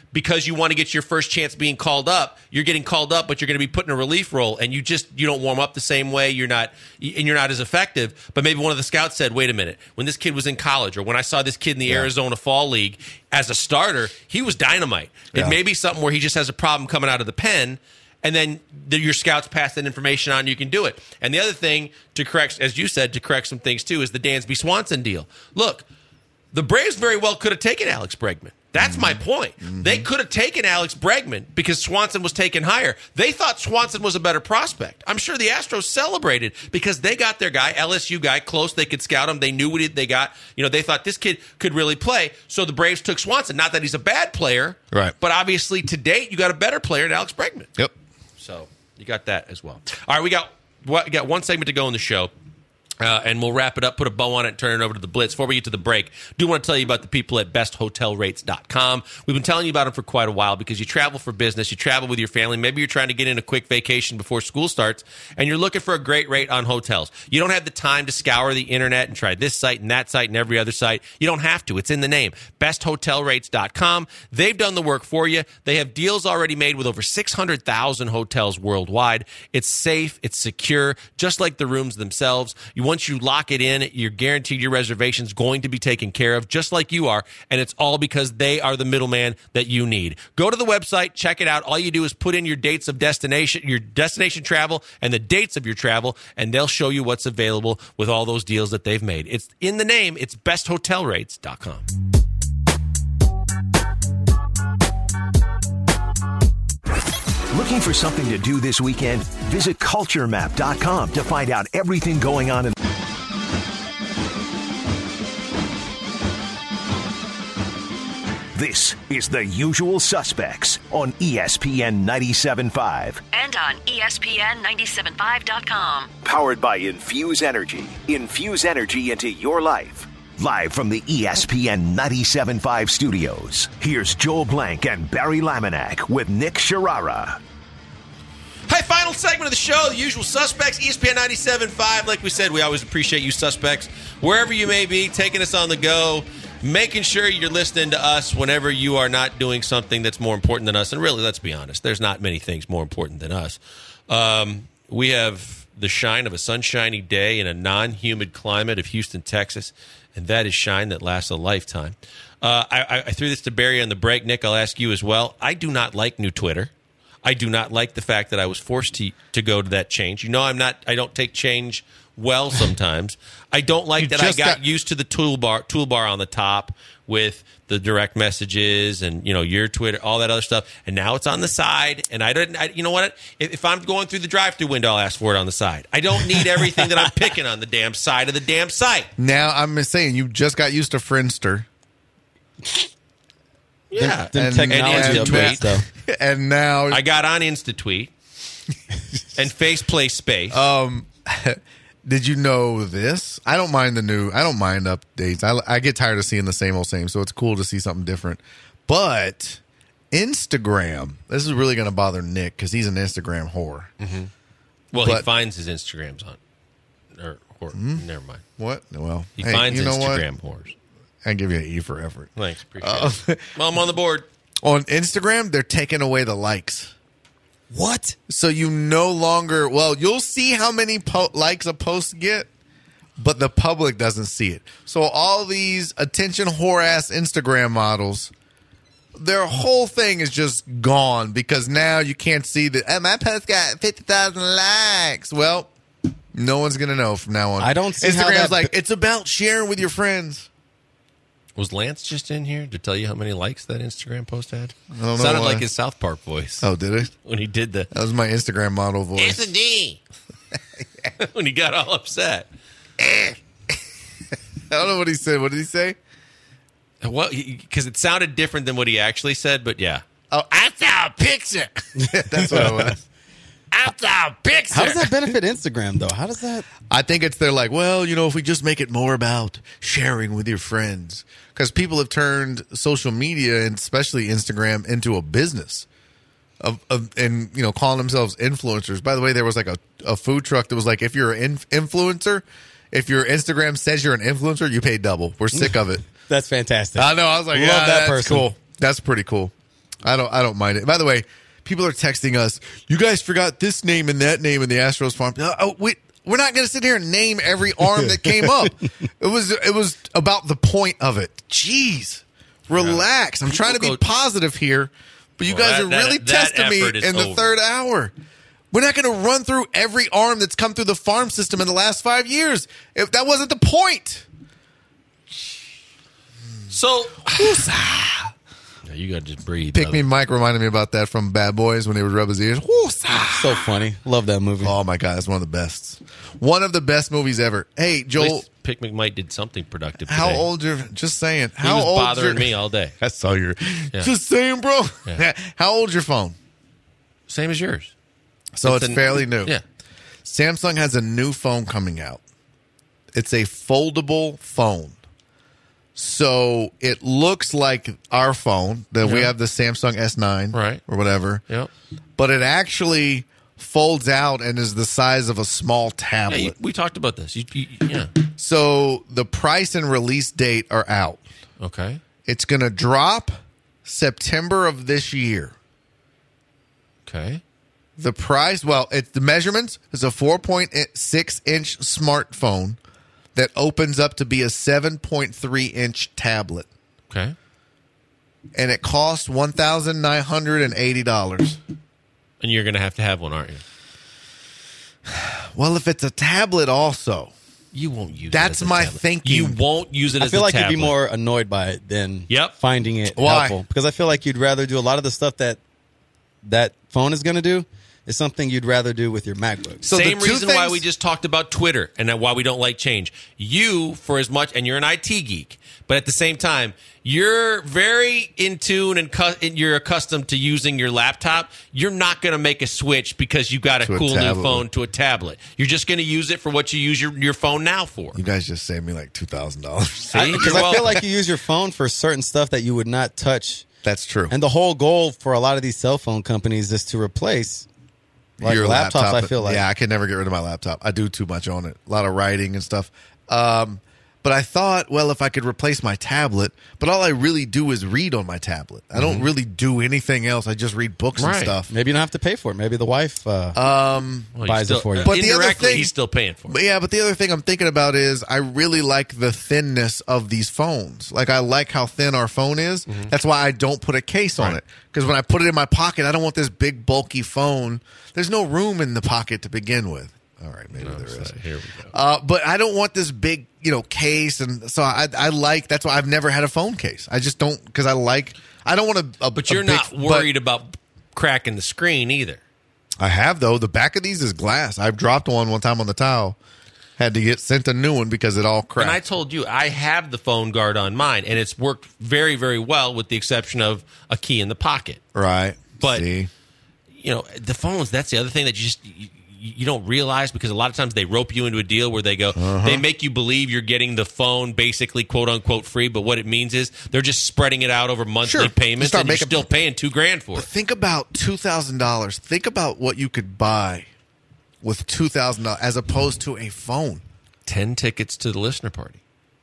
because you want to get your first chance being called up, you're getting called up, but you're going to be put in a relief role, and you just you don't warm up the same way. You're not, and you're not as effective. But maybe one of the scouts said, "Wait a minute, when this kid was in college, or when I saw this kid in the yeah. Arizona Fall League as a starter, he was dynamite. Yeah. It may be something where he just has a problem coming out of the pen." And then the, your scouts pass that information on, you can do it. And the other thing to correct, as you said, to correct some things too, is the Dansby Swanson deal. Look, the Braves very well could have taken Alex Bregman. That's mm-hmm. my point. Mm-hmm. They could have taken Alex Bregman because Swanson was taken higher. They thought Swanson was a better prospect. I'm sure the Astros celebrated because they got their guy, L S U guy, close. They could scout him. They knew what they got. You know, they thought this kid could really play. So the Braves took Swanson. Not that he's a bad player, right? But obviously to date, you got a better player than Alex Bregman. Yep. So you got that as well. All right, we got we got one segment to go in the show. Uh, and we'll wrap it up, put a bow on it, and turn it over to the Blitz. Before we get to the break, do want to tell you about the people at best hotel rates dot com. We've been telling you about them for quite a while because you travel for business, you travel with your family. Maybe you're trying to get in a quick vacation before school starts, and you're looking for a great rate on hotels. You don't have the time to scour the internet and try this site and that site and every other site. You don't have to. It's in the name, best hotel rates dot com. They've done the work for you. They have deals already made with over six hundred thousand hotels worldwide. It's safe. It's secure, just like the rooms themselves. You Once you lock it in, you're guaranteed your reservation's going to be taken care of, just like you are, and it's all because they are the middleman that you need. Go to the website, check it out. All you do is put in your dates of destination, your destination travel, and the dates of your travel, and they'll show you what's available with all those deals that they've made. It's in the name. It's best hotel rates dot com. Looking for something to do this weekend? Visit culture map dot com to find out everything going on in This is The Usual Suspects on E S P N ninety-seven point five. And on E S P N ninety-seven point five dot com. Powered by Infuse Energy. Infuse energy into your life. Live from the E S P N ninety-seven point five studios, here's Joel Blank and Barry Laminack with Nick Sharara. Hey, final segment of the show, The Usual Suspects, E S P N ninety-seven point five. Like we said, we always appreciate you suspects, wherever you may be, taking us on the go, making sure you're listening to us whenever you are not doing something that's more important than us. And really, let's be honest, there's not many things more important than us. Um, we have the shine of a sunshiny day in a non-humid climate of Houston, Texas, and that is shine that lasts a lifetime. Uh, I, I threw this to Barry on the break. Nick, I'll ask you as well. I do not like new Twitter. I do not like the fact that I was forced to to go to that change. You know, I'm not. I don't take change well sometimes. I don't like you that I got, got used to the toolbar toolbar on the top with the direct messages and, you know, your Twitter, all that other stuff. And now it's on the side. And I didn't, I, you know what? If, if I'm going through the drive-through window, I'll ask for it on the side. I don't need everything that I'm picking on the damn side of the damn site. Now, I'm saying you just got used to Friendster. Yeah. The, the and, technology and updates, though. And now I got on InstaTweet and Faceplay Space. Um, did you know this? I don't mind the new. I don't mind updates. I, I get tired of seeing the same old same, so it's cool to see something different. But Instagram, this is really going to bother Nick because he's an Instagram whore. Mm-hmm. Well, but, he finds his Instagrams on. Or, or mm-hmm. Never mind. What? Well, he hey, finds you know Instagram what? whores. I give you an E for effort. Thanks, appreciate uh, it. Well, I'm on the board. On Instagram, they're taking away the likes. What? So you no longer, well, you'll see how many po- likes a post get, but the public doesn't see it. So all these attention whore-ass Instagram models, their whole thing is just gone because now you can't see that, oh, my post got fifty thousand likes. Well, no one's going to know from now on. I don't see Instagram's how that... like, it's about sharing with your friends. Was Lance just in here to tell you how many likes that Instagram post had? I don't know Sounded why. like his South Park voice. Oh, did it? When he did the... That was my Instagram model voice. It's a D. When he got all upset. I don't know what he said. What did he say? Well, because it sounded different than what he actually said, but yeah. Oh, I saw a picture. That's what it was. I saw a picture. How does that benefit Instagram, though? How does that? I think it's they're like, well, you know, if we just make it more about sharing with your friends. Because people have turned social media, and especially Instagram, into a business. Of, of and, you know, calling themselves influencers. By the way, there was like a, a food truck that was like, if you're an inf- influencer, if your Instagram says you're an influencer, you pay double. We're sick of it. That's fantastic. I know. I was like, Love yeah, that that's person. cool. That's pretty cool. I don't. I don't mind it. By the way, people are texting us. You guys forgot this name and that name in the Astros farm. Oh, wait. We're not going to sit here and name every arm that came up. It was it was about the point of it. Jeez, relax. I'm trying to be positive here, but you Well, guys that- are really that- that testing me effort is in the over. third hour. We're not going to run through every arm that's come through the farm system in the last five years. If that wasn't the point. So, now you got to just breathe. Pick brother. Me Mike reminded me about that from Bad Boys when they would rub his ears. Woo-sa. So funny. Love that movie. Oh my God, it's one of the best. One of the best movies ever. Hey, At Joel, least Pick McMike did something productive how today. old you're? Just saying. He How was old bothering your- me all day. I saw your. Yeah. Just saying, bro. Yeah. How old's your phone? Same as yours. So it's, an- fairly new. Yeah. Samsung has a new phone coming out. It's a foldable phone. So it looks like our phone that we Yeah. have, the Samsung S nine, Right. or whatever. Yep. But it actually folds out and is the size of a small Yeah, tablet. you, we talked about this. You, you, yeah. So the price and release date are out. Okay. It's going to drop September of this year. Okay. The price, well, it's the measurements is a four point six inch smartphone that opens up to be a seven point three inch tablet. Okay. And it costs one thousand nine hundred eighty dollars. And you're going to have to have one, aren't you? Well, if it's a tablet also, You won't use it. That's as a my tablet. thinking. You won't use it I as feel a like tablet. you'd be more annoyed by it than Yep. finding it Why? helpful. Because I feel like you'd rather do a lot of the stuff that that phone is going to do is something you'd rather do with your MacBook. So the Same two reason why things- we just talked about Twitter and that why we don't like change. You, for as much, and you're an I T geek, but at the same time, you're very in tune and cu- and you're accustomed to using your laptop. You're not going to make a switch because you got a To a cool new tablet. phone to a tablet. You're just going to use it for what you use your, your phone now for. You guys just saved me like two thousand dollars. See? Because You're I welcome. feel like you use your phone for certain stuff that you would not touch. That's true. And the whole goal for a lot of these cell phone companies is to replace like Your laptops, laptop, I feel like. Yeah, I can never get rid of my laptop. I do too much on it. A lot of writing and stuff. Um, but I thought, well, if I could replace my tablet, but all I really do is read on my tablet. I don't really do anything else. I just read books and Right. stuff. Maybe you don't have to pay for it. Maybe the wife uh, Um, Well, buys still, it for you. But the other indirectly, thing- he's still paying for it. But yeah, but the other thing I'm thinking about is I really like the thinness of these phones. Like I like how thin our phone is. That's why I don't put a case on Right. it. Because when I put it in my pocket, I don't want this big bulky phone. There's no room in the pocket to begin with. All right, maybe there is. Here we go. Uh, but I don't want this big, you know, case, and so I, I like. That's why I've never had a phone case. I just don't because I like. I don't want a. a But a you're big- not worried about cracking the screen either. But I have though. The back of these is glass. I've dropped one one time on the towel. Had to get sent a new one because it all cracked. And I told you, I have the phone guard on mine, and it's worked very, very well with the exception of a key in the pocket. right, But- See? You know, the phones, that's the other thing that you just you, you don't realize because a lot of times they rope you into a deal where they go, Uh-huh. they make you believe you're getting the phone basically quote unquote free, but what it means is they're just spreading it out over monthly Sure. payments Start and you're making- still paying two grand for But it. think about two thousand dollars. Think about what you could buy with two thousand dollars as opposed to a phone. Ten tickets to the listener party.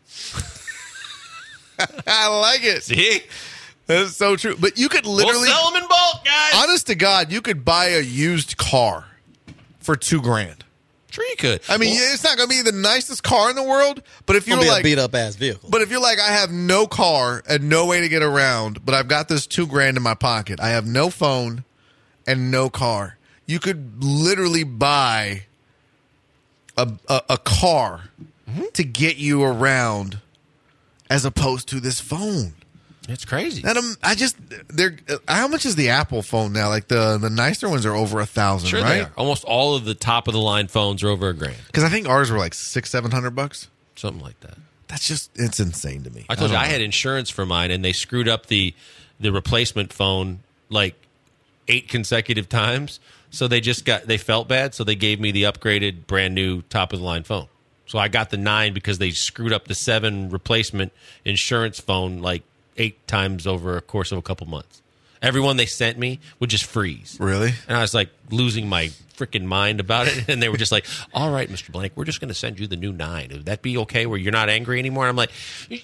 I like it. See? That's so true. But you could literally, we'll sell them in bulk, guys. honest to God, you could buy a used car for two grand. Sure you could. I mean, Well, it's not going to be the nicest car in the world, but if you're It'll be like, a beat up ass vehicle. but if you're like, I have no car and no way to get around, but I've got this two grand in my pocket. I have no phone and no car. You could literally buy a a, a car to get you around, as opposed to this phone. it's crazy. And um, I just they're uh, how much is the Apple phone now? Like the the nicer ones are over a thousand, Sure right? they are. Almost all of the top of the line phones are over a grand. Because I think ours were like six, seven hundred bucks. Something like that. That's just it's insane to me. I told you don't I know. had insurance for mine, and they screwed up the the replacement phone like eight consecutive times. So they just got they felt bad, so they gave me the upgraded, brand new, top of the line phone. So I got the nine because they screwed up the seven replacement insurance phone like eight times over a course of a couple months. Everyone they sent me would just freeze. Really? And I was like losing my freaking mind about it. And they were just like, all right, Mister Blank, we're just going to send you the new nine. Would that be okay where you're not angry anymore? I'm like,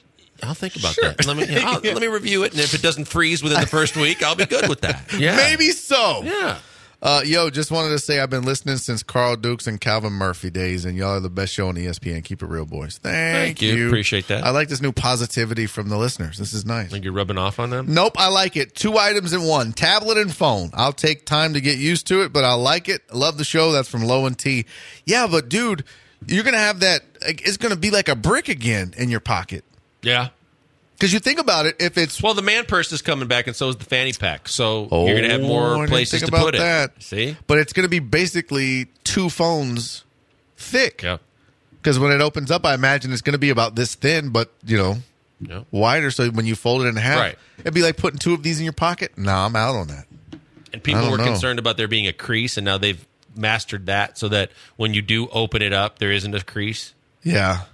I'll think about Sure. that. Let me I'll, let me review it, and if it doesn't freeze within the first week, I'll be good with that. Yeah, Maybe so. Yeah. Uh, yo, just wanted to say I've been listening since Carl Dukes and Calvin Murphy days, and y'all are the best show on E S P N. Keep it real, boys. Thank, Thank you. Appreciate that. I like this new positivity from the listeners. This is nice. Think you're rubbing off on them? Nope, I like it. Two items in one, tablet and phone. I'll take time to get used to it, but I like it. I love the show. That's from Low and T. Yeah, but dude, you're going to have that. It's going to be like a brick again in your pocket. Yeah. Because you think about it, if it's Well, the man purse is coming back, and so is the fanny pack. So Oh, you're going to have I more didn't places think to about put that. it. See? But it's going to be basically two phones thick. Yeah. Because when it opens up, I imagine it's going to be about this thin, but you know, Yeah. wider. So when you fold it in half, Right. it'd be like putting two of these in your pocket. No, I'm out on that. And I people don't were know. concerned about there being a crease, and now they've mastered that so that when you do open it up, there isn't a crease. Yeah.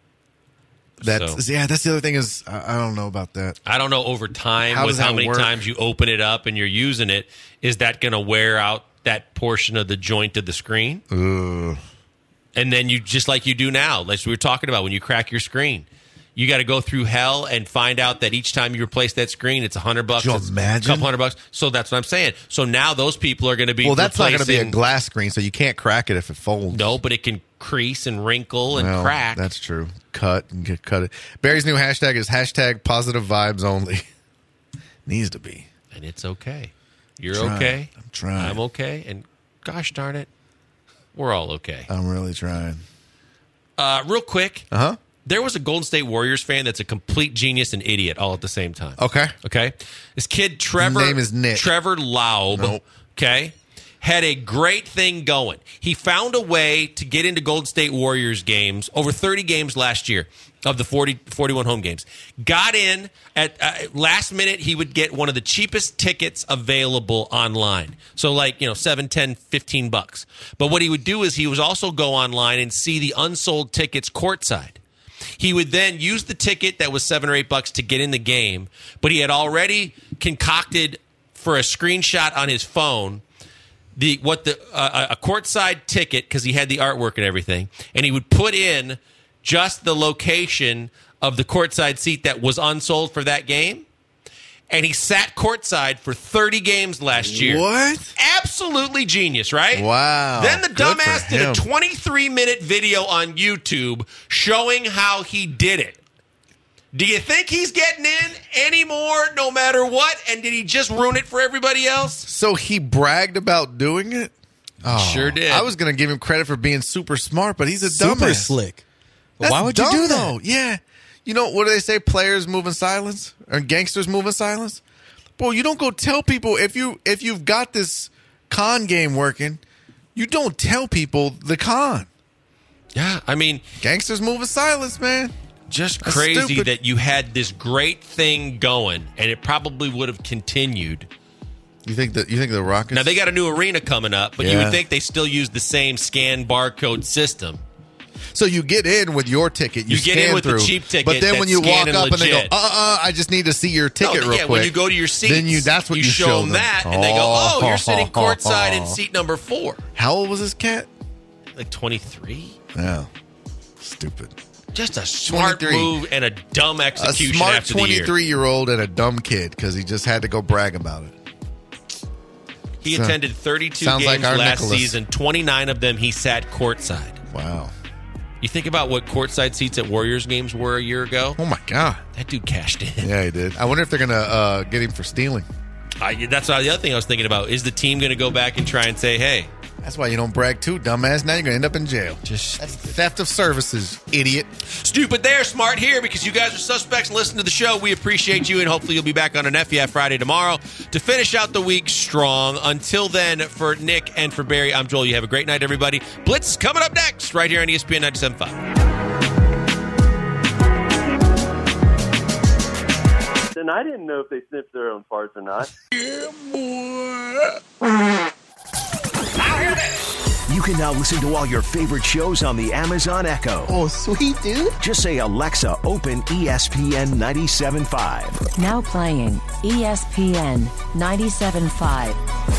That's So- yeah. That's the other thing is I, I don't know about that. I don't know over time How with does how that many work? times you open it up and you're using it, is that going to wear out that portion of the joint of the screen? Ugh. And then you, just like you do now, like we were talking about when you crack your screen, you got to go through hell and find out that each time you replace that screen, it's a hundred bucks. Could you it's imagine? A couple hundred bucks. So that's what I'm saying. So now those people are going to be Well, that's not going to be a replacing- glass screen, so you can't crack it if it folds. No, but it can crease and wrinkle and Well, crack. That's true. Cut and get cut it. Barry's new hashtag is hashtag positive vibes only. Needs to be. And it's okay. You're Trying. okay. I'm trying. I'm okay. And gosh darn it, we're all okay. I'm really trying. Uh, real quick, Uh huh. there was a Golden State Warriors fan that's a complete genius and idiot all at the same time. Okay. Okay. This kid, Trevor. His name is Nick. Trevor Laub. Nope. Okay. Had a great thing going. He found a way to get into Golden State Warriors games, over thirty games last year of the forty, forty-one home games. Got in at uh, last minute. He would get one of the cheapest tickets available online. So like, you know, seven, ten, fifteen bucks. But what he would do is he would also go online and see the unsold tickets courtside. He would then use the ticket that was seven or eight bucks to get in the game, but he had already concocted for a screenshot on his phone the what the uh, a courtside ticket because he had the artwork and everything, and he would put in just the location of the courtside seat that was unsold for that game, and he sat courtside for thirty games last year. What? Absolutely genius, right? Wow. Then the Good dumbass for did a him. twenty-three minute video on YouTube showing how he did it. Do you think he's getting in anymore no matter what? And did he just ruin it for everybody else? So he bragged about doing it? Oh, Sure did. I was going to give him credit for being super smart, but he's a Super dumbass. slick. That's Why would dumb, you do that? though. Yeah. You know, what do they say? Players move in silence? Or gangsters move in silence? Boy, you don't go tell people if you if you've got this con game working, you don't tell people the con. Yeah, I mean, Gangsters move in silence, man. just That's crazy stupid. that you had this great thing going, and it probably would have continued. You think that you think the Rockets? Now, they got a new arena coming up, but you Yeah. would think they still use the same scan barcode system. So you get in with your ticket. You, You get in scan with the through, cheap ticket But then when that's you walk scanned up and they go, uh, legit. uh, I just need to see your ticket No, real yeah, quick. when you go to your seats, then you that's what you, you show them them that, and they go, "Oh, you're sitting courtside in seat number four." How old was this cat? Like twenty-three. Yeah, stupid. Just a smart twenty-three. move and a dumb A execution smart after the year. twenty-three-year-old and a dumb kid because he just had to go brag about it. He So- attended thirty-two sounds games like our last Nicholas. season. twenty-nine of them he sat courtside. Wow. You think about what courtside seats at Warriors games were a year ago? Oh my god. That dude cashed in. Yeah, he did. I wonder if they're gonna uh, get him for stealing. I, that's the other thing I was thinking about. Is the team going to go back and try and say, "Hey, That's why you don't brag too, dumbass. Now you're gonna end up in jail. just That's theft of services, idiot. stupid there, smart here," because you guys are suspects and listen to the show. We appreciate you, and hopefully you'll be back on an F yeah Friday tomorrow to finish out the week strong. Until then, for Nick and for Barry, I'm Joel. You have a great night, everybody. Blitz is coming up next, right here on E S P N ninety-seven point five. And I didn't know if they sniffed their own farts or not. You can now listen to all your favorite shows on the Amazon Echo. Oh, sweet, dude. Just say, Alexa, open E S P N ninety-seven point five. Now playing E S P N ninety-seven point five.